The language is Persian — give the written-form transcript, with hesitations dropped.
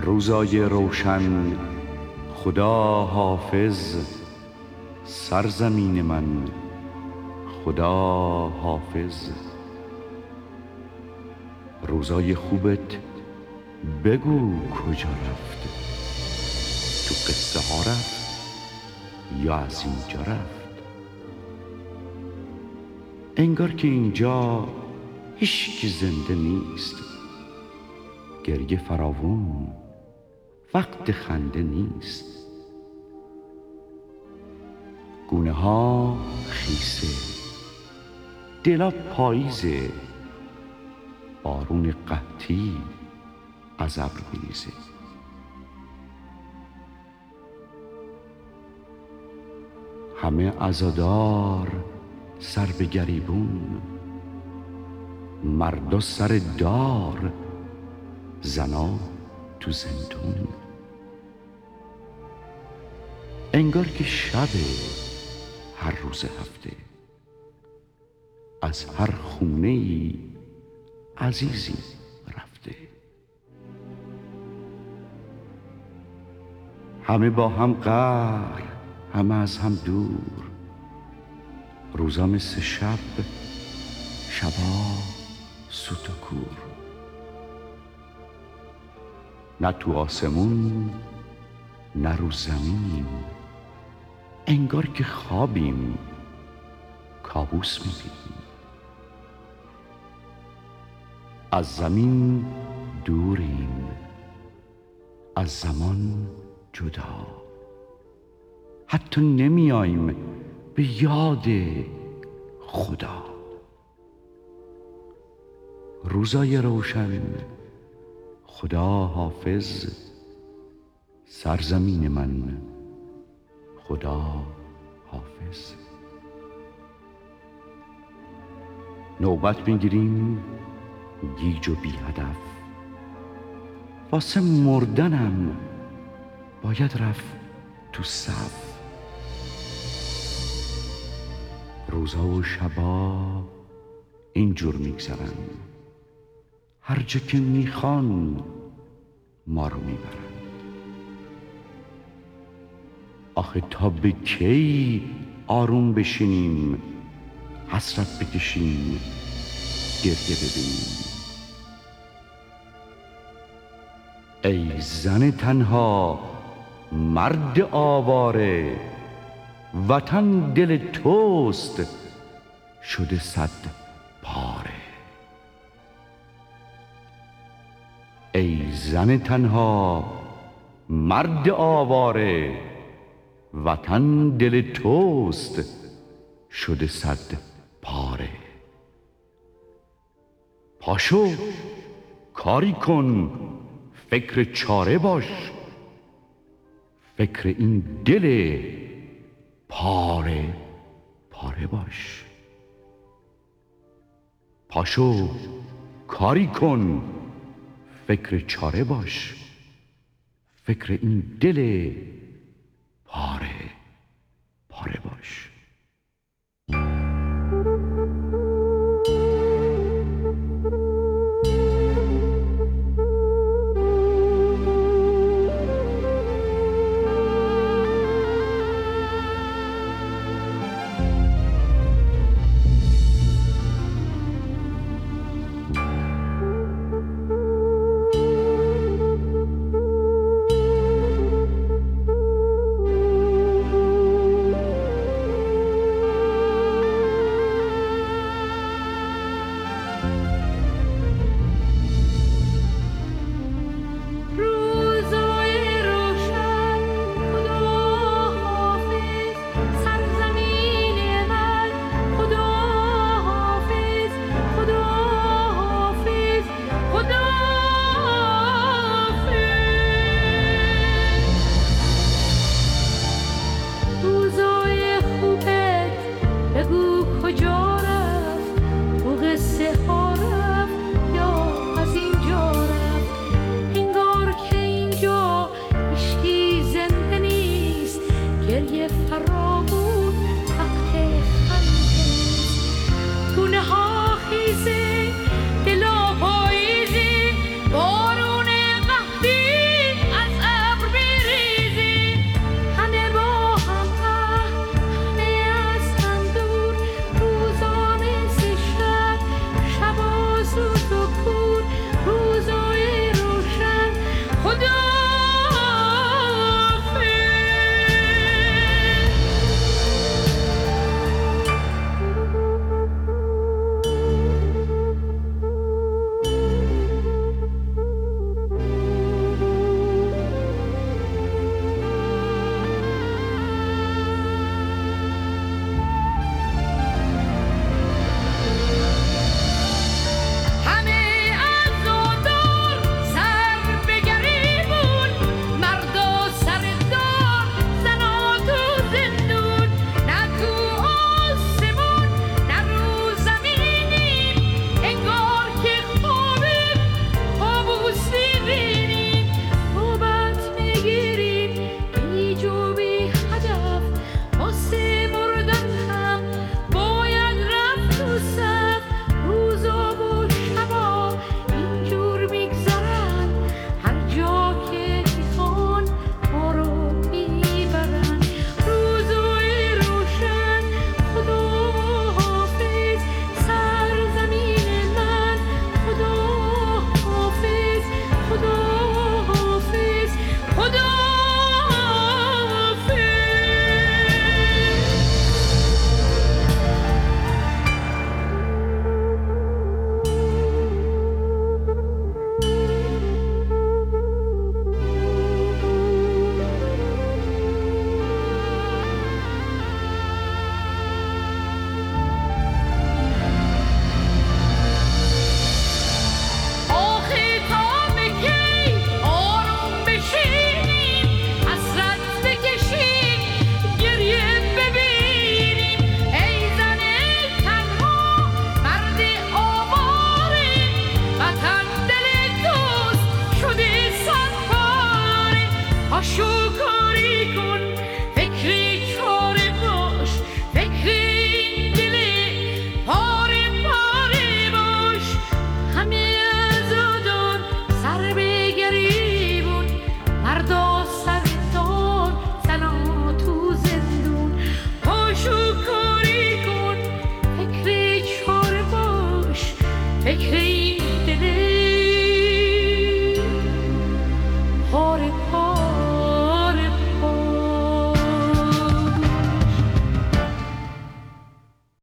روزای روشن خدا حافظ، سرزمین من خدا حافظ. روزای خوبت بگو کجا رفت، تو قصه ها رفت یا از اینجا رفت؟ انگار که اینجا هیچ کی زنده نیست، گریه فراوون وقت خنده نیست. گونه ها خیسه، دلا پاییزه، بارون قحطی از ابر میریزه. همه عزادار سر به گریبون، مردا سر دار، زنا تو زندون. انگار که شب هر روز هفته، از هر خونه ای عزیزی رفته. همه با هم قهر، همه از هم دور، روزا مثل شب، شبا سوت و کور. نه تو آسمون نه رو زمین، انگار که خوابیم کابوس میبینیم. از زمین دوریم، از زمان جدا، حتی نمیاییم به یاد خدا. روزای روشن خدا حافظ، سرزمین من خدا حافظ. نوبت میگیریم گیج و بی هدف، واسه مردنم باید رفت تو صف. روزا و شبا اینجور میگذرن، هر جا که میخوان ما رو میبرن. آخه تا به کی آروم بشینیم، حسرت بکشیم، گریه ببینیم؟ ای زن تنها مرد آواره، وطن دل توست شده صد پاره. ای زن تنها مرد آواره، وطن دل توست شده صد پاره. پاشو کاری کن، فکر چاره باش، فکر این دل پاره پاره باش. پاشو کاری کن، فکر چاره باش، فکر این دل پاره پاره باش.